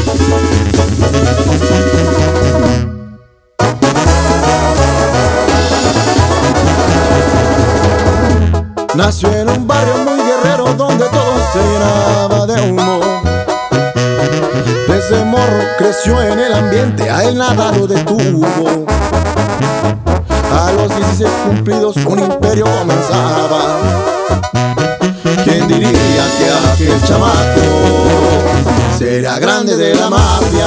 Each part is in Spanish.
Nació en un barrio muy guerrero donde todo se llenaba de humo. Desde morro creció en el ambiente, a él nada lo detuvo. A los 16 cumplidos un imperio comenzaba. ¿Quién diría que aquel chamaco sería grande de la mafia?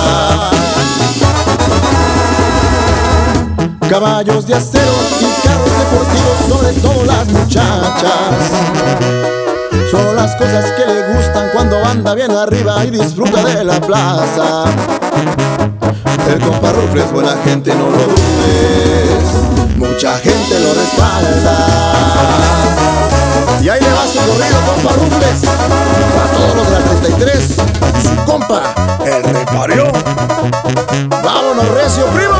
Caballos de acero y carros deportivos, sobre todo las muchachas. Son las cosas que le gustan cuando anda bien arriba y disfruta de la plaza. El compa Rufles, buena gente, no lo dudes, mucha gente lo respalda. Y ahí le va su corrido, compa Rufles, para todos los de la 33, su compa, el Reparió. ¡Vámonos, recio, primo!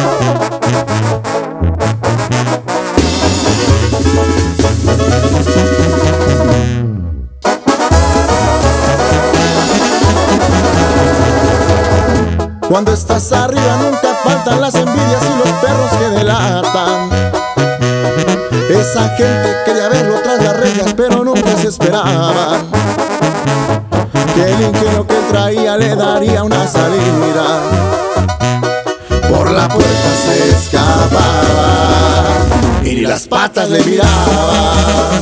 Cuando estás arriba nunca faltan las envidias y los perros que delatan. Esa gente quería verlo tras las rejas, pero nunca se esperaba que el ingenio que traía le daría una salida. Por la puerta se escapaba y ni las patas le miraba.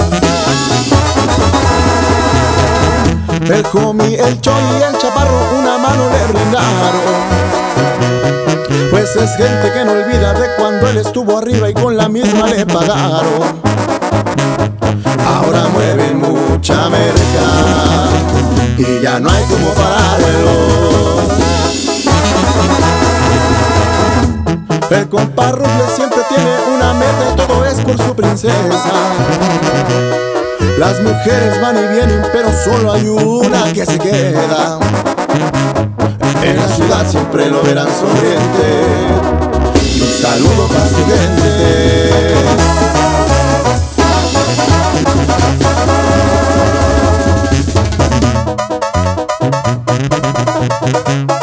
El homie, el Choy y el Chaparro una mano le brindaron. Pues es gente que no olvida de cuando él estuvo arriba y con la misma le pagaron. Ahora mueven mucha merca y ya no hay como pararlos. El compa Rufles siempre tiene una meta y todo es por su princesa. Las mujeres van y vienen, pero solo hay una que se queda. En la ciudad siempre lo verán sonriente. Y un saludo para su gente.